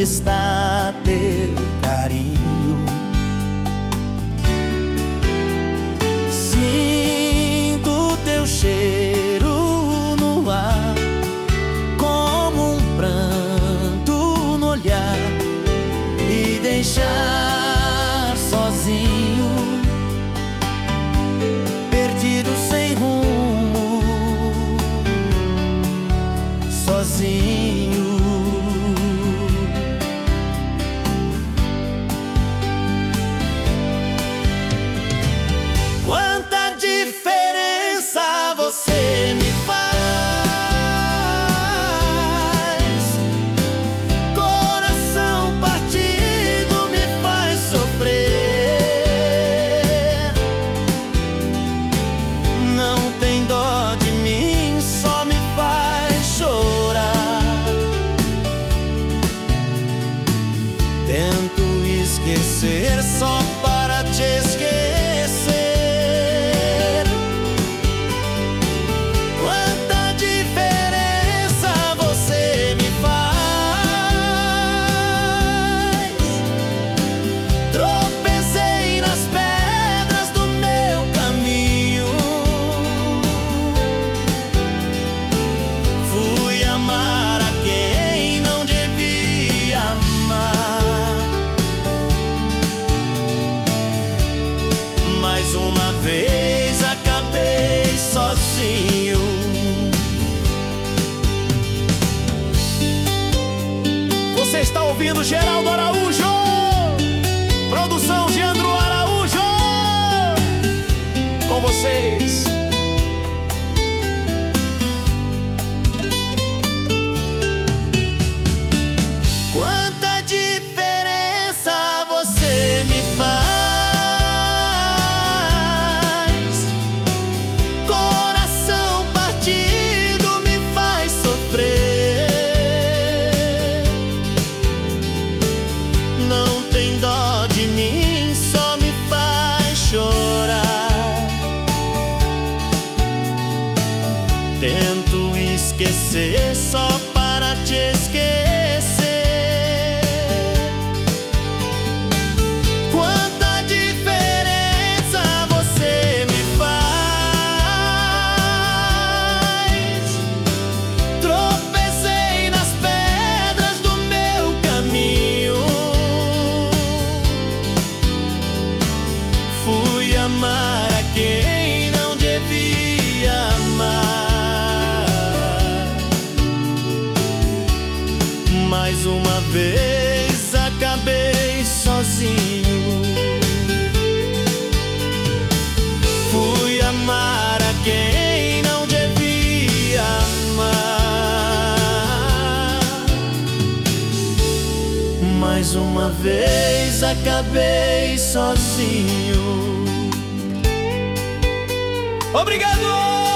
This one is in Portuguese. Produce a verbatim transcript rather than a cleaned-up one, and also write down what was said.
onde está teu carinho. Sinto teu cheiro no ar, como um pranto no olhar, e deixar sozinho, perdido sem rumo, sozinho. Quanta diferença você me faz, coração partido me faz sofrer. Não tem dó de mim, só me faz chorar. Tento esquecer só para te esquecer. Mais uma vez acabei sozinho. Você está ouvindo Geraldo Araújo, produção de Andro Araújo, com vocês. Quanta diferença você me faz, não tem dó de mim, só me faz chorar. Tento esquecer só para te esquecer. Quanta diferença você me faz. Tropecei nas pedras do meu caminho, fui amar a quem não devia amar. Mais uma vez acabei sozinho. Fui amar a quem não devia amar. Mais uma vez acabei sozinho. Obrigado!